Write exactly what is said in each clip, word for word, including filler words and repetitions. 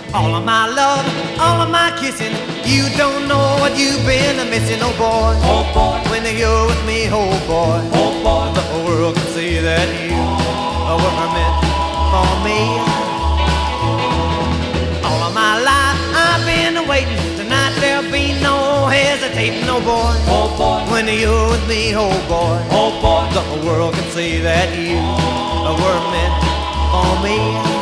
All of my love, all of my kissing, you don't know what you've been missing, oh boy. Oh boy, when you're with me, oh boy. oh boy, the world can see that you were meant for me. All of my life I've been waiting. Tonight there'll be no hesitating, oh boy. oh boy, when you're with me, oh boy. oh boy, the world can see that you were meant for me.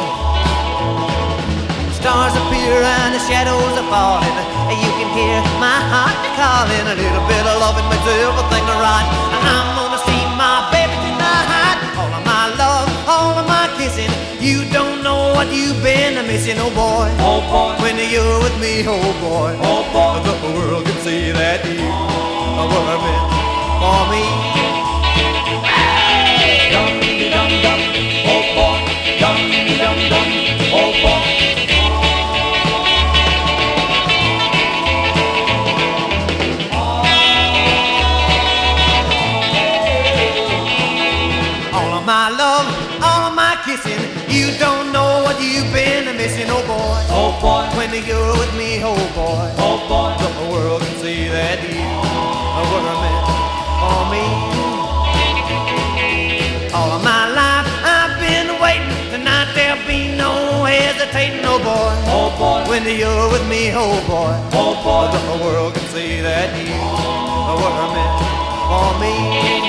Stars appear and the shadows are falling. You can hear my heart calling. A little bit of loving makes everything right. I'm gonna see my baby tonight. All of my love, all of my kissing, you don't know what you've been missing, oh boy. oh boy, when you're with me, oh boy. oh boy, the world can see that you were meant for me. dum dum dum, oh boy, dum dum dum, oh boy. My love, all my kissing, you don't know what you've been missing, oh boy. Oh boy, when you're with me, oh boy. oh boy, the world can see that you were meant for me. All of my life I've been waiting. Tonight there'll be no hesitating, oh boy. oh boy, when you're with me, oh boy. oh boy, the world can see that you were meant for me.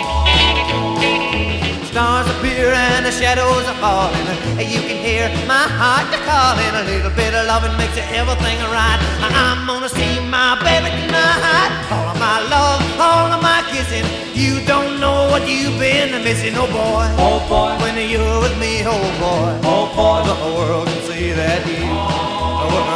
Stars appear and the shadows are falling. You can hear my heart calling. A little bit of loving makes everything right. I'm gonna see my baby tonight. All of my love, all of my kissing, you don't know what you've been missing, oh boy. oh boy, when you're with me, oh boy. oh boy, the world can see that you were